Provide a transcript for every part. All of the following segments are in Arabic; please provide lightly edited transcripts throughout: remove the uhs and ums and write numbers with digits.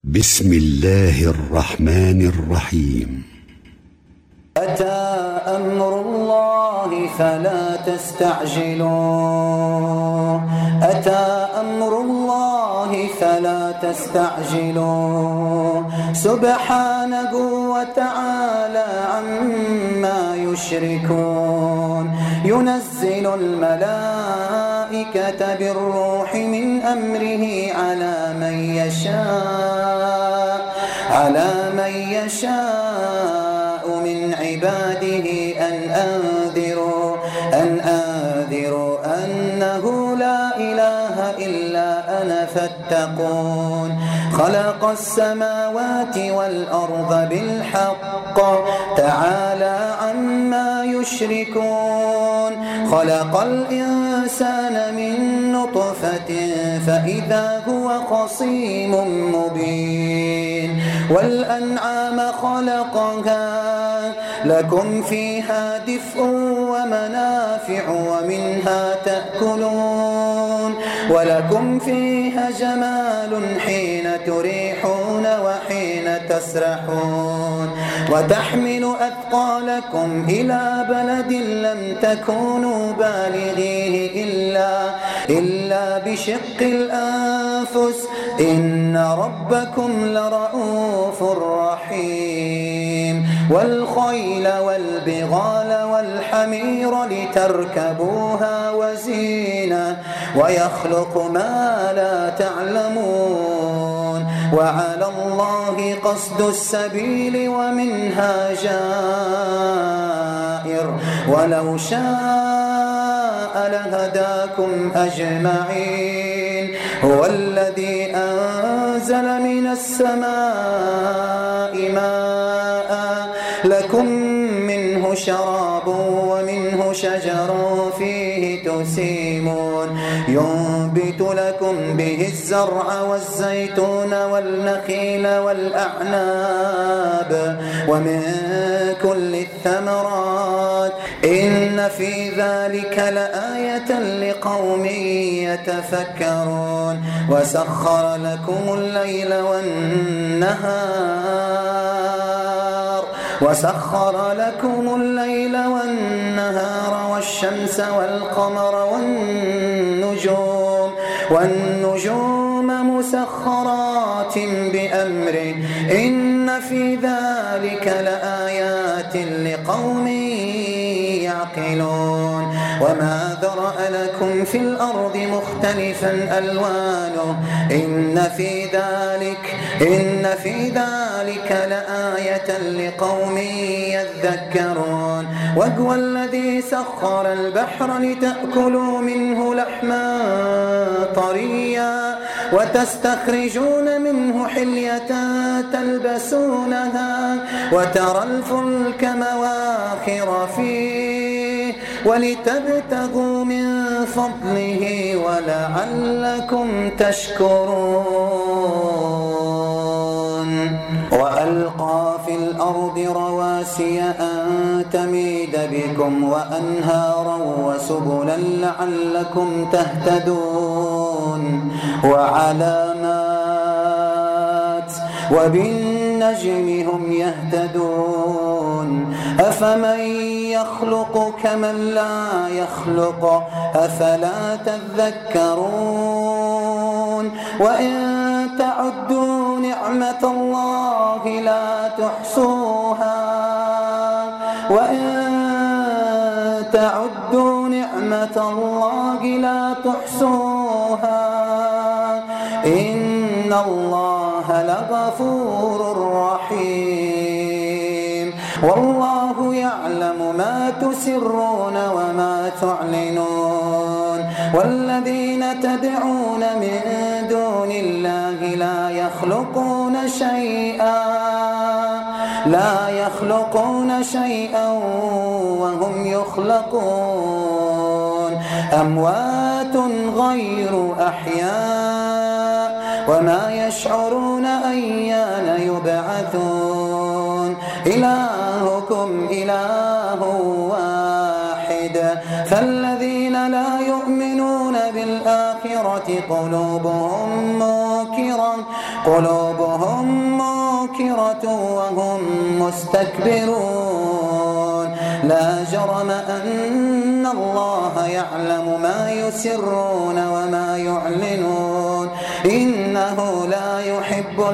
بسم الله الرحمن الرحيم. أتى أمر الله فلا تستعجلوه. أتى أمر الله فلا تستعجلوه. سبحانه وتعالى عما يشركون. ينزل الملائكة بالروح من أمره على من يشاء من عباده أن أنذروا أنه لا إله إلا أنا فاتقون. خلق السماوات والأرض بالحق تعالى عما يشركون. خلق الإنسان من نطفة فإذا هو خصيم مبين. والأنعام خلقها لكم فيها دفء ومنافع ومنها تأكلون. ولكم فيها جمال حين تريحون وحين تسرحون. وتحمل أثقالكم إلى بلد لم تكونوا بالغيه إلا بشق الأنفس إن ربكم لرؤوف رحيم. والخيل والبغال والحمير لتركبوها وزينة ويخلق ما لا تعلمون. وعلى الله قصد السبيل ومنها جائر ولو شاء لهداكم أجمعين. هو الذي أنزل من السماء ماء لكم منه شراب ومنه شجر فيه تسيمون. ينبت لكم به الزرع والزيتون والنخيل والأعناب ومن كل الثمرات إن في ذلك لآية لقوم يتفكرون. وسخر لكم الليل والنهار والشمس والقمر والنجوم مسخرات بأمره إن في ذلك لآيات لقوم يعقلون. وما ذرأ لكم في الأرض مختلفا ألوانه إن في ذلك لآية لقوم يذكرون. وهو الذي سخر البحر لتأكلوا منه لحما طريا وتستخرجون منه حلية تلبسونها وترى الفلك مواخر فيه ولتبتغوا من فضله ولعلكم تشكرون. وألقى في الأرض رواسي أن تميد بكم وأنهارا وسبلا لعلكم تهتدون. وعلامات وبالنجم هم يهتدون. أفمن يخلق كمن لا يخلق أفلا تذكرون. وإن تعدوا نعمة الله لا تحصوها إن الله لغفور رحيم. والله يعلم ما تسرون وما تعلنون. والذين تدعون من دون الله لا يخلقون شيئا وهم يخلقون. أموات غير أحياء وما يشعرون أيان يبعثون. إلهكم إله واحد فالذين لا يؤمنون بالآخرة قلوبهم قلوبهم منكرة وهم مستكبرون لا جرم أن الله يعلم ما يسرون وما يعلنون إنه لا يحب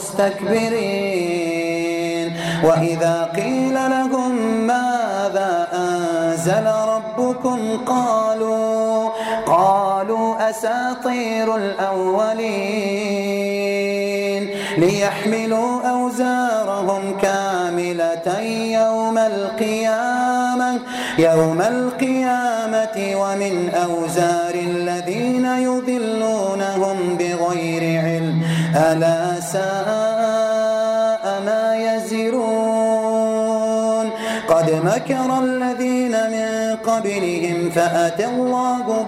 المستكبرين وإذا قيل لهم ماذا أنزل ربكم قالوا أساطير الأولين ليحملوا أوزارهم كاملة يوم القيامة ومن أوزار الذين يضلونهم بغير علم ألا ساء ما يزرون قد مكر الذين من قبلهم فأتى الله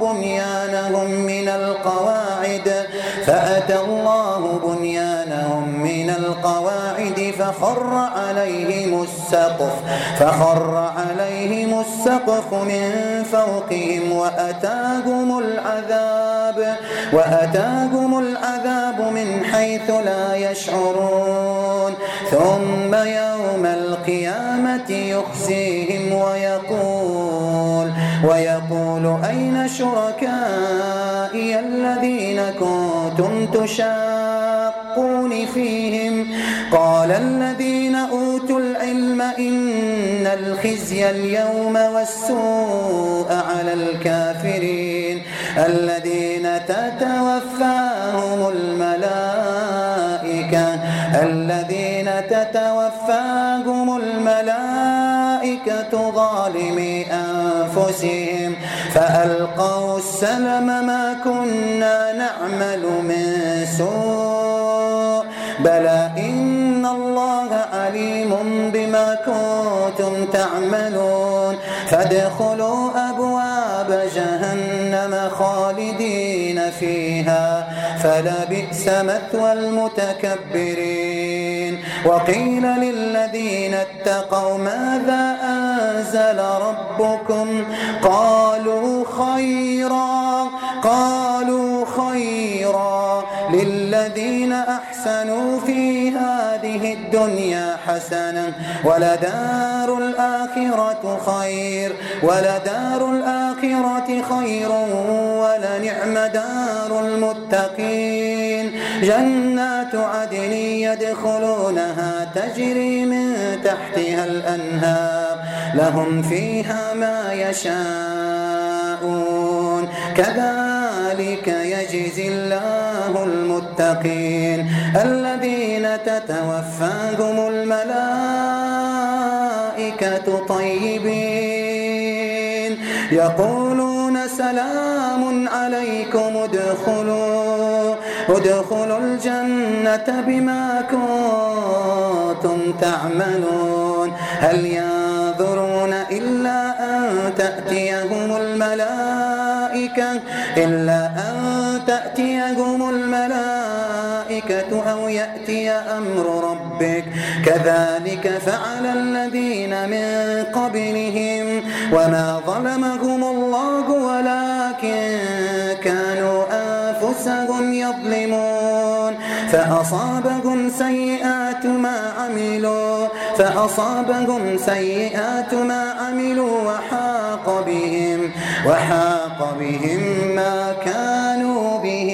بنيانهم من القواعد فخر عليهم السقف من فوقهم وأتاهم العذاب من حيث لا يشعرون ثم يوم القيامة يخزيهم ويقول أين شركائي الذين كنتم تشاقون فيهم قال الذين أوتوا العلم إن الخزي اليوم والسوء على الكافرين الذين تتوفاهم الملائكة ظالمي أنفسهم فألقوا السلم ما كنا نعمل من سوء بلى إن الله عليم بما كنتم تعملون فادخلوا أبواب جهنم خالدين فيها فلبئس مثوى المتكبرين وقيل للذين اتقوا ماذا أنزل ربكم قالوا خيرا للذين أحسنوا في هذه الدنيا حسنة ولدار الآخرة خير ولنعم دار المتقين جنات عدن يدخلونها تجري من تحتها الأنهار لهم فيها ما يشاءون كذلك يجزي الله المتقين الذين تتوفاهم الملائكة طيبين يقولون سلام عليكم ادخلوا الجنة بما كنتم تعملون هل ينظرون إلا أن تأتيهم الملائكة أو يأتي أمر ربك كذلك فعل الذين من قبلهم وما ظلمهم الله ولكن كانوا أنفسهم يظلمون فأصابهم سيئات ما عملوا وحاق بهم ما كانوا به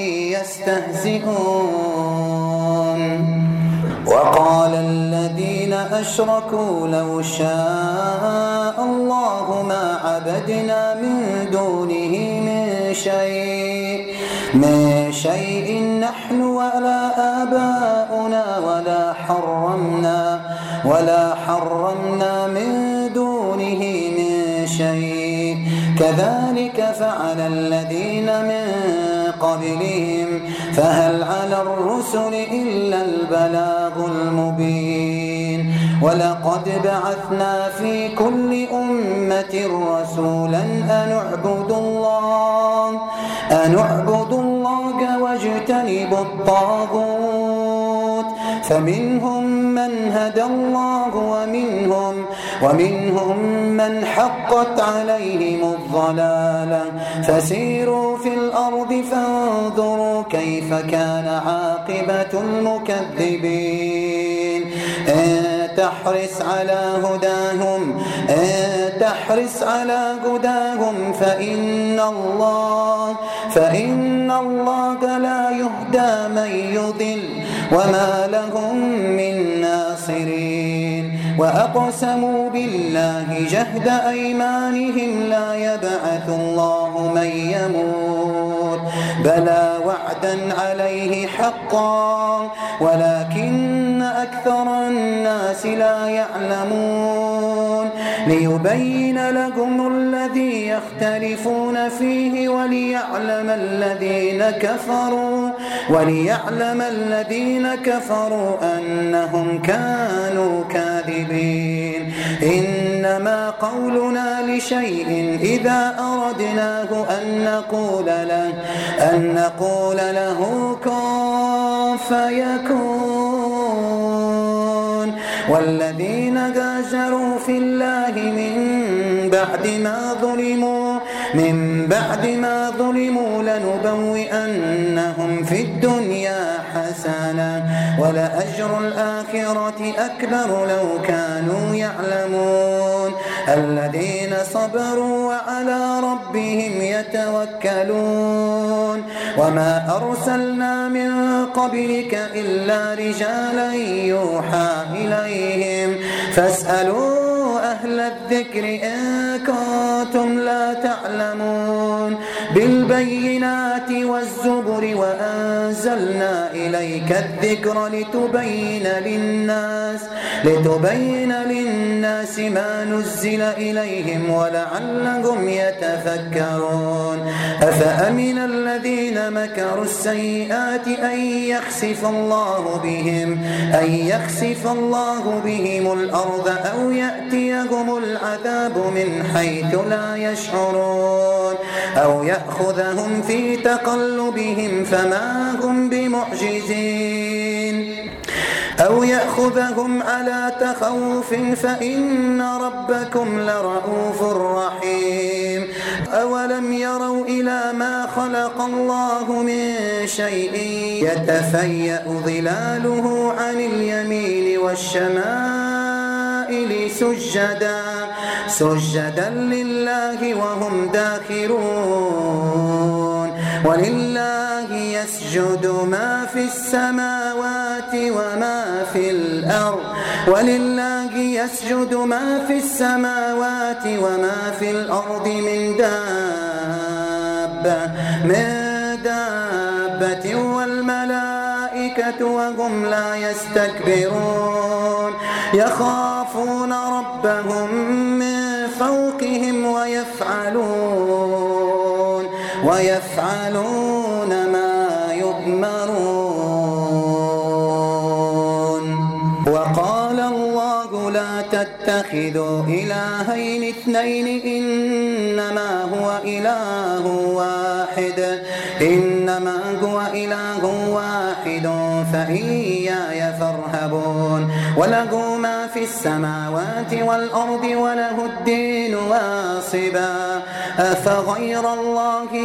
يستهزئون وقال الذين أشركوا لو شاء الله ما عبدنا من دونه من شيء نحن ولا آباؤنا ولا حرمنا من دونه من شيء كذلك فعل الذين من قبلهم فهل على الرسل إلا البلاغ المبين ولقد بعثنا في كل أمة رسولا أن اعبدوا الله واجتنبوا الطاغوت فمنهم من هدى الله ومنهم من حقت عليهم الضلالة فسيروا في الأرض فانظروا كيف كان عاقبة المكذبين إن تحرص على هداهم فإن الله لا يهدى من يضل وما لهم من ناصرين وأقسموا بالله جهد أيمانهم لا يبعث الله من يموت بلى وعدا عليه حقا ولكن أكثر الناس لا يعلمون ليبين لهم الذي يختلفون فيه وليعلم الذين كفروا أنهم كانوا كاذبين إنما قولنا لشيء إذا أردناه أن نقول له كن فيكون والذين هاجروا في الله من بعد ما ظلموا لنبوئنهم في الدنيا حسنة ولأجر الآخرة أكبر لو كانوا يعلمون الذين صبروا وعلى ربهم يتوكلون وما أرسلنا من قبلك إلا رجالا يوحى إليهم فاسألوا أهل الذكر إن كنتم لا تعلمون بالبينات والزبر وأنزلنا إليك الذكر لتبين للناس ما نزل إليهم ولعلهم يتفكرون أفأمن الذين مكروا السيئات أن يخسف الله بهم الأرض أو يأتيهم العذاب من حيث لا يشعرون أو يأخذهم في تقلبهم فما هم بمعجزين أو يأخذهم على تخوف فإن ربكم لرؤوف رحيم أولم يروا إلى ما خلق الله من شيء يتفيأ ظلاله عن اليمين والشمائل سجدا لله وهم داخرون ولله يسجد ما في السماوات وما في الأرض من دابة والملائكة وهم لا يستكبرون يخافون ربهم من فوقهم ويفعلون ما يؤمرون وقال الله لا تتخذوا إلهين اثنين إنما هو إله واحد فإياي فارهبون وله ما في السماوات والأرض وله الدين واصبا أفغير الله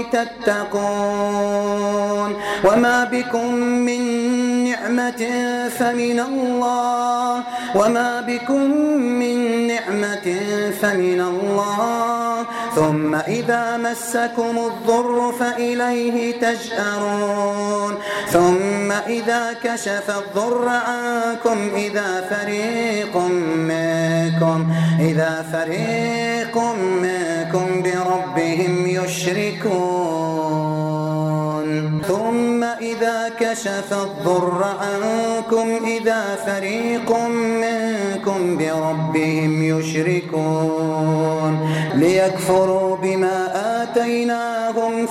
تتقون وما بكم من نعمة فمن الله ثم إذا مسكم الضر فإليه تجأرون ثم إذا كشف الضر عنكم إذا فريق منكم بربهم يشركون ثم إذا كشف الضر عنكم إذا فريق منكم بربهم يشركون ليكفروا بما آتيناهم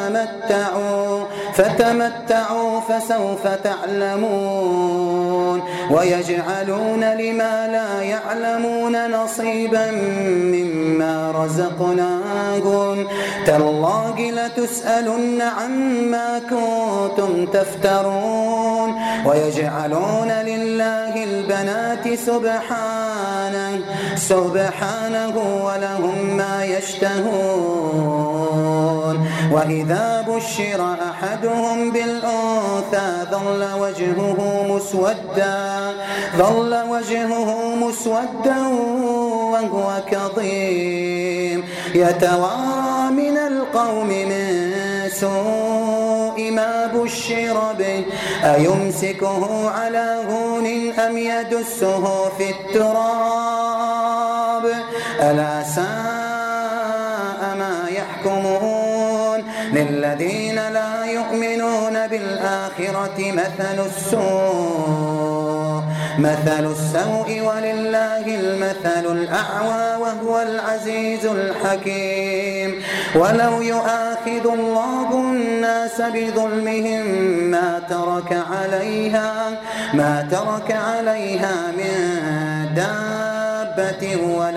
فتمتعوا فسوف تعلمون ويجعلون لما لا يعلمون نصيبا مما رزقناهم تالله لتسألن عما كنتم تفترون ويجعلون لله البنات سبحانه سبحانه ولهم ما يشتهون. وإذا بشر أحدهم بالأنثى ظل وجهه مسودا وهو كظيم يتوارى من القوم من سوء ما بشر به أيمسكه على هون أم يدسه في التراب ألا ساء ما يحكمون. للذين لا يؤمنون بالآخرة مثل السوء ولله المثل الأعلى وهو العزيز الحكيم. ولو يؤاخذ الله الناس بظلمهم ما ترك عليها من دابة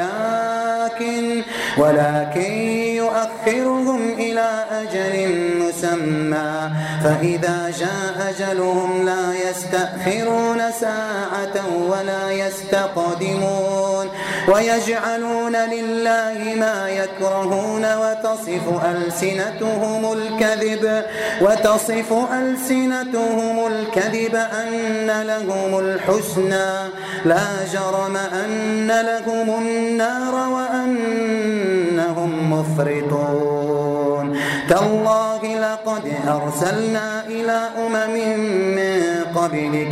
ولكن يؤخرهم إلى أجل مسمى فإذا جاء أجلهم لا يستأخرون ساعة ولا يستقدمون. ويجعلون لله ما يكرهون وتصف ألسنتهم الكذب أن لهم الحسنى لا جرم أن لهم النار وأنهم مفرطون. تالله لقد أرسلنا إلى أمم من قبلك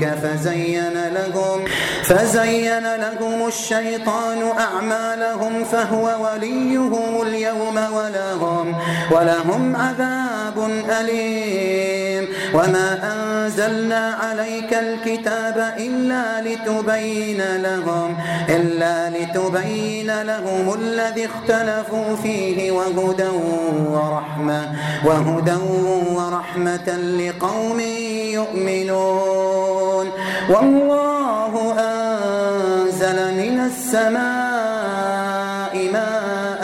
فزين لهم الشيطان أعمالهم فهو وليهم اليوم ولهم عذاب أليم. وما أنزلنا عليك الكتاب إلا لتبين لهم الذي اختلفوا فيه وهدى ورحمة لقوم يؤمنون. والله أنزل من السماء ماء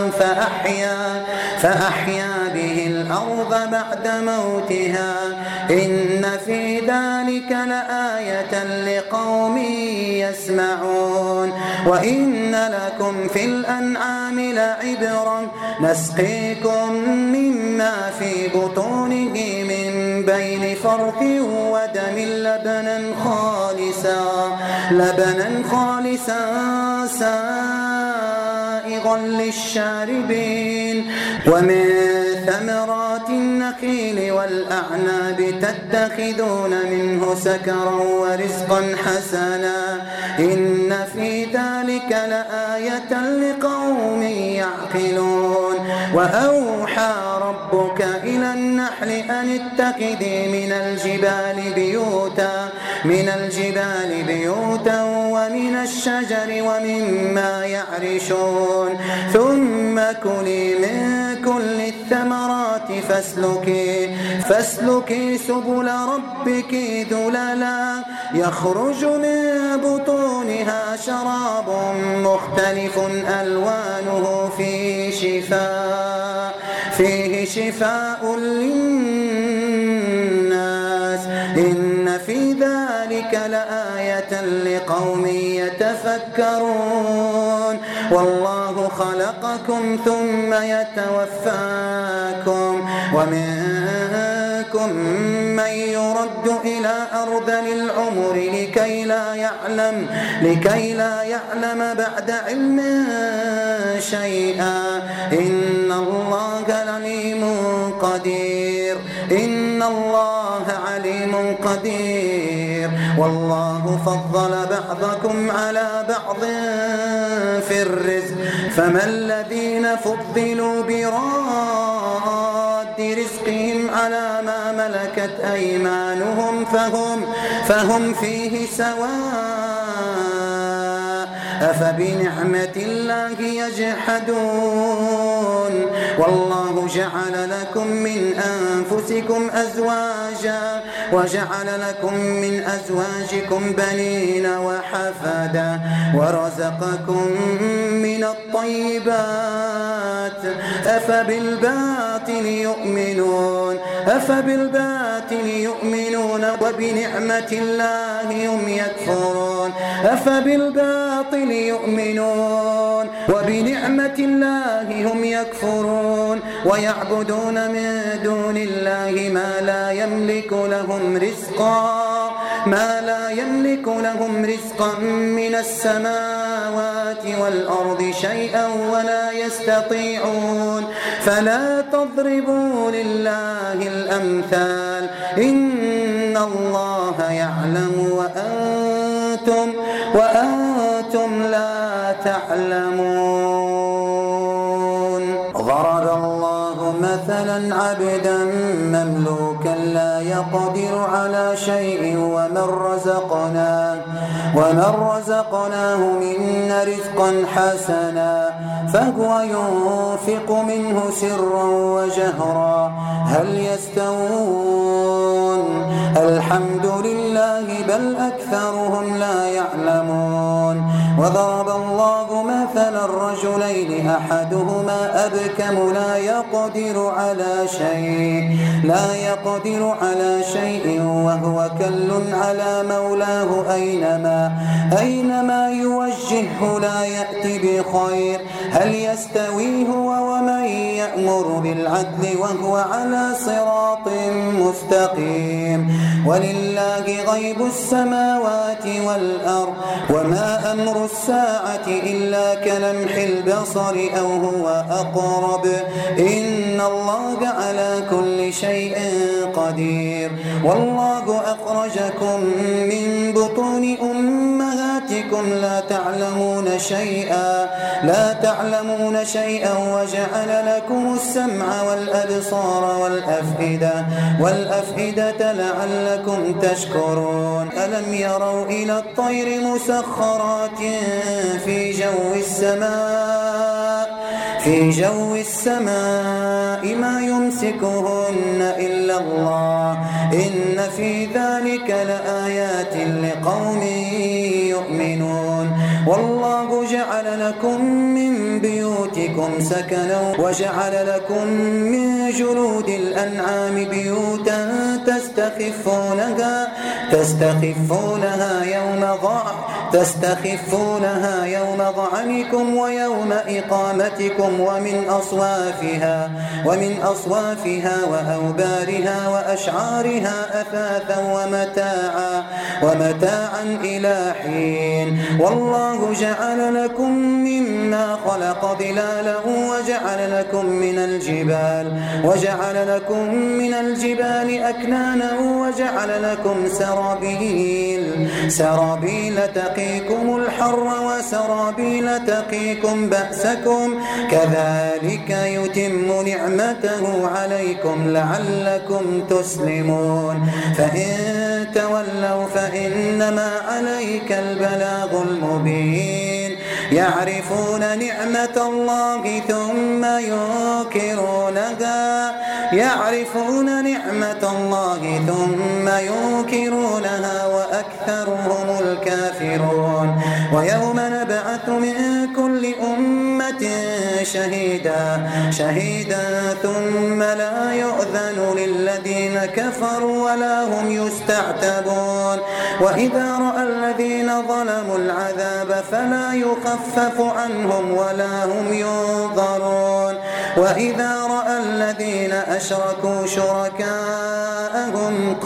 فأحيا به الأرض بعد موتها إن في ذلك لآية لقوم يسمعون. وإن لكم في الأنعام لعبرة نسقيكم مما في بطونه من بين فرث ودم لبنا خالصا سائغا للشاربين. ومن ثمرات النخيل والأعناب تتخذون منه سكرا ورزقا حسنا إن في ذلك لآية لقوم يعقلون. وأوحى ربك إلى النحل أن اتخذي من الجبال بيوتا ومن الشجر ومما يعرشون ثم كلي من كل الثمرات فاسلكي سبل ربك ذللا يخرج من بطونها شراب مختلف ألوانه فيه شفاء للناس إن في ذلك لآية لقوم يتفكرون. والله خلقكم ثم يتوفاكم ومنكم من يرد إلى أرذل العمر لكي لا يعلم بعد علم شيئا إن الله عليم قدير. والله فضل بعضكم على بعض في الرزق فما الذين فضلوا براد رزقهم على ما ملكت أيمانهم فهم فيه سواء أفبنعمة الله يجحدون. والله جعل لكم من أنفسكم أزواجا وجعل لكم من أزواجكم بنين وحفدا ورزقكم من الطيبات أفبالباطل يؤمنون وبنعمة الله هم يكفرون. أفبالباطل يؤمنون وبنعمة الله هم يكفرون ويعبدون من دون الله ما لا يملك لهم رزقا من السماوات والأرض شيئا ولا يستطيعون فلا تضربوا لله الأمثال إن الله يعلم وأنتم لا تعلمون. ضرب الله مثلا عبدا مملوكا لا يقدر على شيء ومن رزقناه منا رزقا حسنا فهو ينفق منه سرا وجهرا هل يستوون الحمد لله بل أكثرهم لا يعلمون. وضرب الله مثلا الرجلين أحدهما أبكم لا يقدر على شيء وهو كل على مولاه أينما يوجهه لا يأتي بخير هل يستوي هو ومن يأمر بالعدل وهو على صراط مستقيم. ولله غيب السماوات والأرض وما أمر الساعة إلا كلمح البصر أو هو أقرب إن الله على كل شيء قدير. والله أخرجكم من بطون أمهاتكم لا تعلمون شيئا وجعل لكم السمع والأبصار والأفئدة لعلكم تشكرون. ألم يروا إلى الطير مسخرات في جو السماء ما يمسكهن إلا الله إن في ذلك لآيات لقوم يؤمنون. والله جعل لكم من بيوتكم سكنا وجعل لكم من جلود الأنعام بيوتا تستخفونها يوم ضعنكم ويوم إقامتكم ومن أصوافها وأوبارها وأشعارها أثاثا ومتاعا إلى حين. والله جعل لكم مما خلق ظلالا وجعل لكم من الجبال أكنانا وجعل لكم سرابيل تقيكم الحر وسرابيل تقيكم بأسكم كذلك يتم نعمته عليكم لعلكم تسلمون. فإن تولوا فإنما عليك البلاغ المبين. يعرفون نعمة الله ثم ينكرونها وأكثرهم الكافرون. ويوم نبعث من كل أمة شهيدا ثم لا يؤذن للذين كفروا ولا هم يستعتبون. وإذا رأى الذين ظلموا العذاب فلا يخفف عنهم ولا هم ينظرون. وإذا رأى الذين أشركوا شركاءهم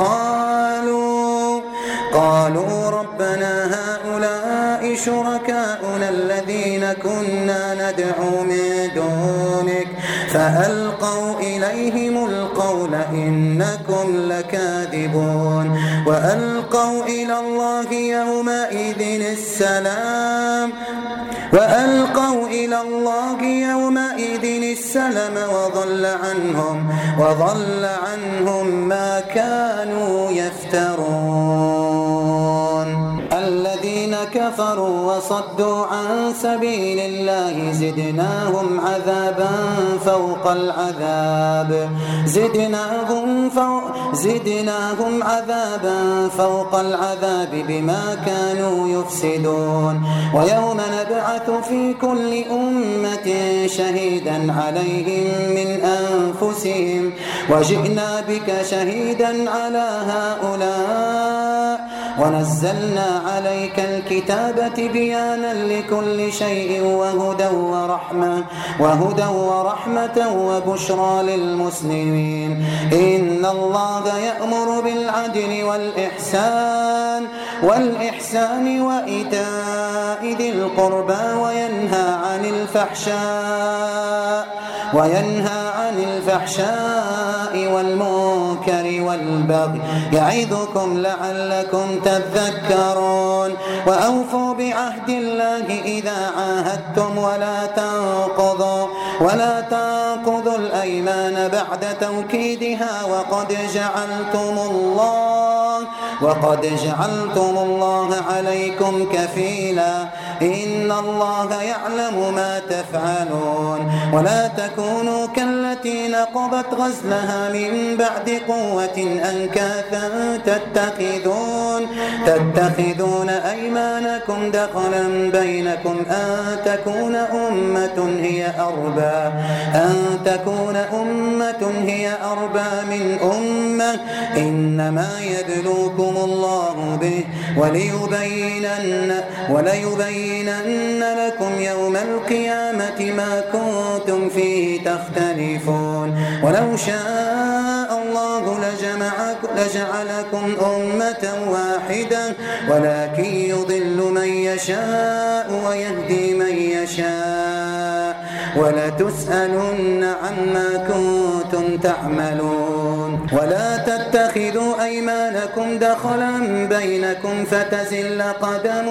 قالوا ربنا هؤلاء شركاؤنا الذين كنا ندعو من دونك فألقوا إليهم القول إنكم لكاذبون. وألقوا إلى الله يومئذ السلم وضل عنهم ما كانوا يفترون. الذين كفروا وصدوا عن سبيل الله زدناهم عذابا فوق العذاب بما كانوا يفسدون. ويوم نبعث في كل أمة شهيدا عليهم من أنفسهم وجئنا بك شهيدا على هؤلاء ونزلنا عليك الكتاب تبيانا لكل شيء وهدى ورحمة وبشرى للمسلمين. إن الله يأمر بالعدل والإحسان وإيتاء ذي القربى وينهى عن الفحشاء والمنكر والبغي يعظكم لعلكم تذكرون. وأوفوا بعهد الله إذا عاهدتم ولا تنقضوا الأيمان بعد توكيدها وقد جعلتم الله عليكم كفيلا. إن الله يعلم ما تفعلون. ولا تكونوا كالتي نقضت غزلها من بعد قوة أنكاثا تتخذون أيمانكم دخلا بينكم أن تكون أمة هي أربى من أمة إنما يبلوكم الله به وليبينن لكم يوم القيامة ما كنتم فيه تختلفون. ولو شاء الله لجعلكم أمة واحدة ولكن يضل من يشاء ويهدي من يشاء ولتسألن عما كنتم تعملون. ولا تتخذوا أيمانكم دخلا بينكم فتزل قدم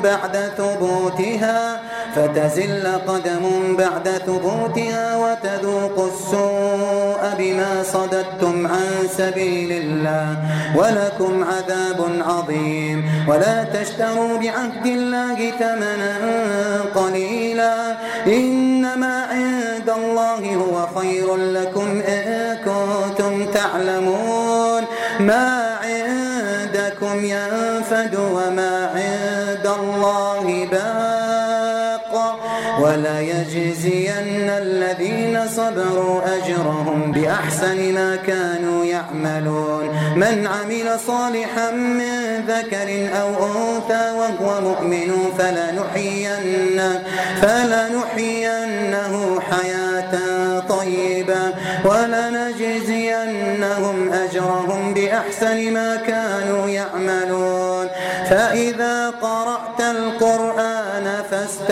بعد ثبوتها وتذوقوا السوء بما صددتم عن سبيل الله ولكم عذاب عظيم. ولا تشتروا بعهد الله ثمنا قليلا إنما عند الله هو خير لكم إن كنتم تعلمون. ما عندكم ينفد وما عند الله باق وليجزين الذين صبروا أجرهم بأحسن ما كانوا يعملون. من عمل صالحا من ذكر أو أنثى وهو مؤمن فلنحيينه حياة طيبة ولنجزينهم أجرهم بأحسن ما كانوا يعملون. فإذا قرأت القرآن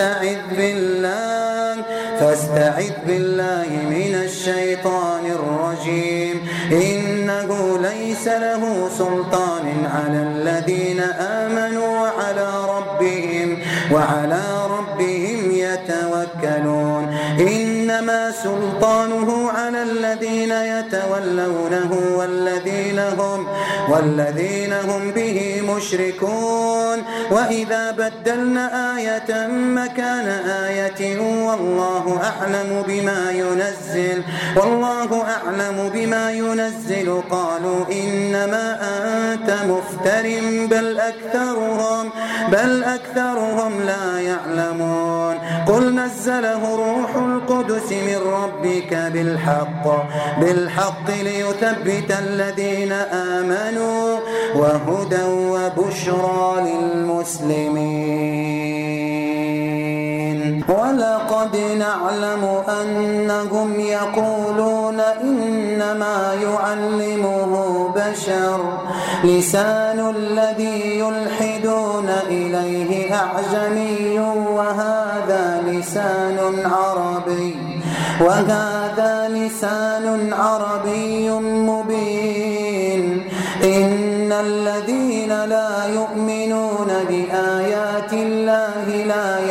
فاستعذ بالله من الشيطان الرجيم. إنه ليس له سلطان على الذين آمنوا وعلى ربهم يتوكلون. إنما سلطانه على الذين يتولونه والذين هم به مشركون. وإذا بدلنا آية مكان آية والله أعلم بما ينزل قالوا إنما أنت مفتر بل أكثرهم لا يعلمون. قل نزله روح القدس من ربك بالحق ليثبت الذين آمنوا وهدى وبشرى للمسلمين. ولقد نعلم أنهم يقولون إنما يعلمه بشر لسان الذي يلحدون إليه أعجمي وهذا لسان عربي مبين. إن الذين لا يؤمنون بآيات الله لا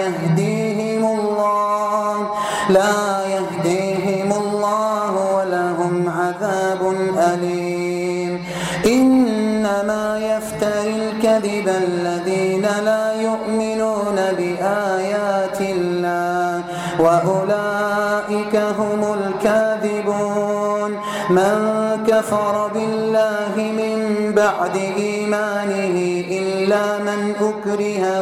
يهديهم الله ولهم عذاب أليم. إنما يفتري الكذب الذين لا يؤمنون بآيات الله وأولئك هم الكاذبون. من كفر بالله من بعد إيمانه إلا من أكره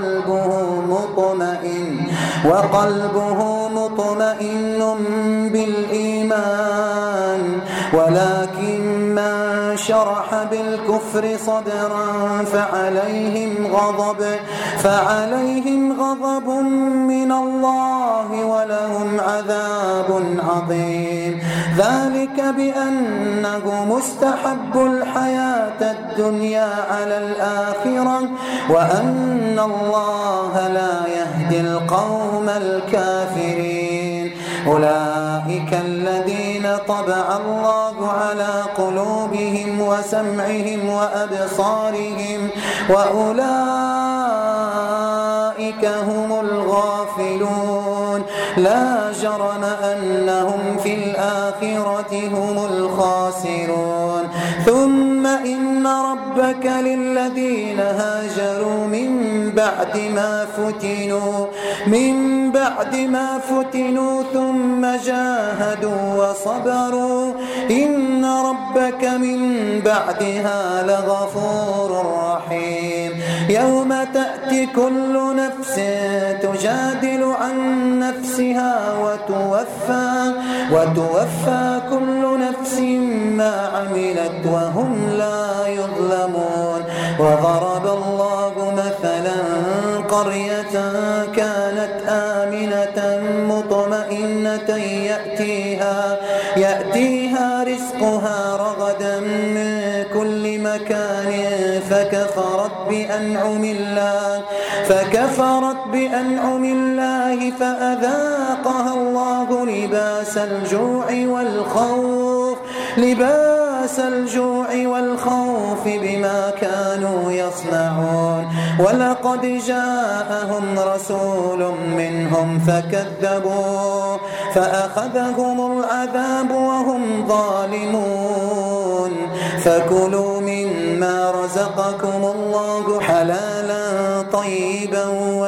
وقلبه مطمئن بالإيمان ولكن من شرح بالكفر صدرا فعليهم غضب من الله ولهم عذاب عظيم. ذلك بأنه مستحب الحياة الدنيا على الآخرة وأن الله لا يهدي القوم الكافرين. أولئك الذين طبع الله على قلوبهم وسمعهم وأبصارهم وأولئك هم الغافلون. لا جرم أنهم في الآخرة هم الخاسرون. ثم إن ربك للذين هاجروا من بعد ما فتنوا ثم جاهدوا وصبروا إن ربك من بعدها لغفور رحيم. يوم تأتي كل نفس تجادل عن نفسها وتوفى كل نفس ما عملت وهم لا يظلمون. وضرب الله مثلا قرية كانت آمنة مطمئنة يأتيها رزقها رغدا من كل مكان فكفرت بأنعم الله فأذاقها الله لباس الجوع والخوف بما كانوا يصنعون. ولقد جاءهم رسول منهم فكذبوا فأخذهم العذاب وهم ظالمون. فكلوا مما رزقكم الله حلالا طيبا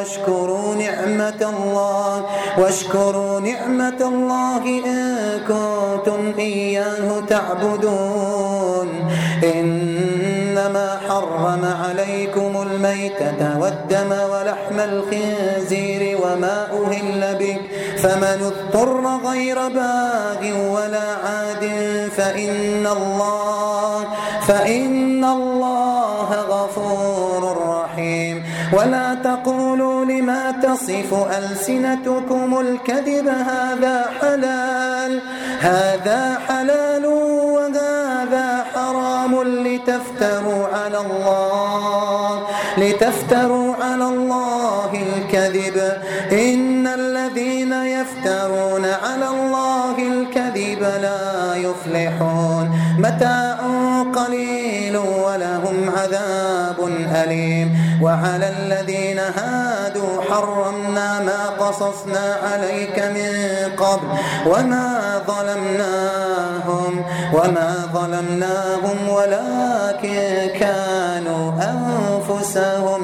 واشكروا نعمة الله إن كنتم إياه تعبدون. إنما حرم عليكم الميتة والدم ولحم الخنزير وما أهل به فمن اضطر غير باغ ولا عاد فإن الله غفور رحيم. ولا تقولوا لما تصف ألسنتكم الكذب هذا حلال وهذا حرام لتفتروا على الله الكذب. إن الذين يفترون على الله الكذب لا يفلحون. متاع قليل ولهم عذاب أليم. وعلى الذين هادوا حرمنا ما قصصنا عليك من قبل وما ظلمناهم ولكن كانوا أنفسهم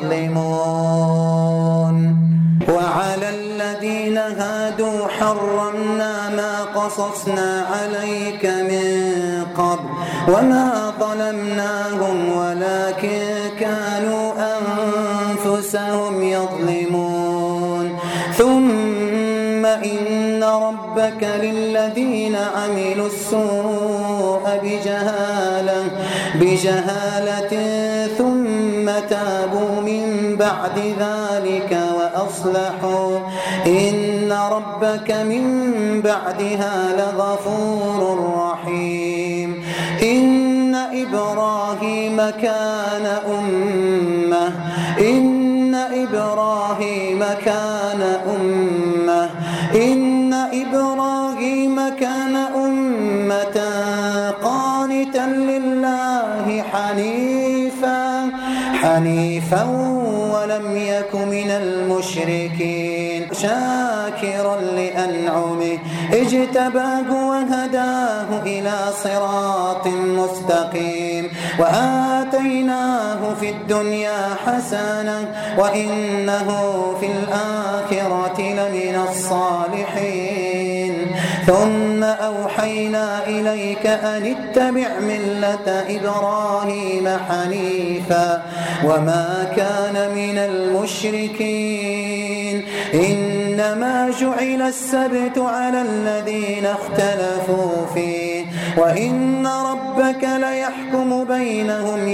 يظلمون. وعلى الذين هادوا حرمنا ما قصصنا عليك من قبل وما ظلمناهم ولكن كانوا أنفسهم يظلمون. ثم إن ربك للذين عملوا السوء بجهالة ثم تابوا من بعد ذلك وأصلحوا إن ربك من بعدها لغفور رحيم. إن إبراهيم كان أمة قانتا لله حنيفا ولم يك من المشركين. شاكرا لأنعمه اجتباه وهداه إلى صراط مستقيم. وآتيناه في الدنيا حسنة وإنه في الآخرة لمن الصالحين. ثم أوحينا إليك أن اتبع ملة إبراهيم حنيفا وما كان من المشركين. إنما جعل السبت على الذين اختلفوا فيه وإن ربك ليحكم بينهم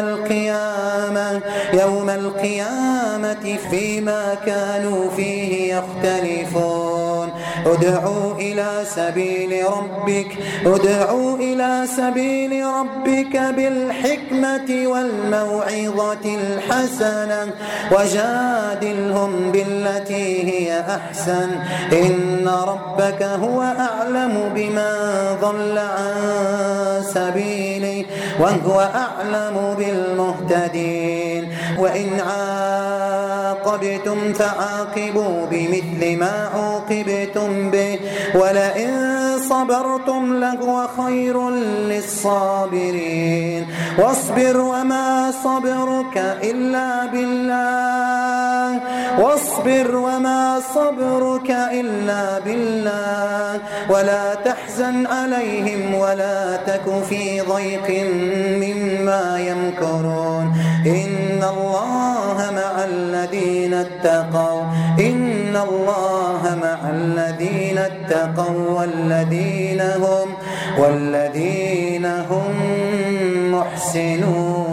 يوم القيامة فيما كانوا فيه يختلفون. ادعوا إلى سبيل ربك بالحكمة والموعظة الحسنة وجادلهم بالتي هي أحسن إن ربك هو أعلم بمن ضل عن سبيله وهو أعلم بالمهتدين. وإن عاقبتم فعاقبوا بمثل ما عوقبتم به ولئن صبرتم لهو خير للصابرين. واصبر وما صبرك إلا بالله ولا تحزن عليهم ولا تك في ضيق مما يمكرون. إن الله مع الذين اتقوا والذين هم محسنون.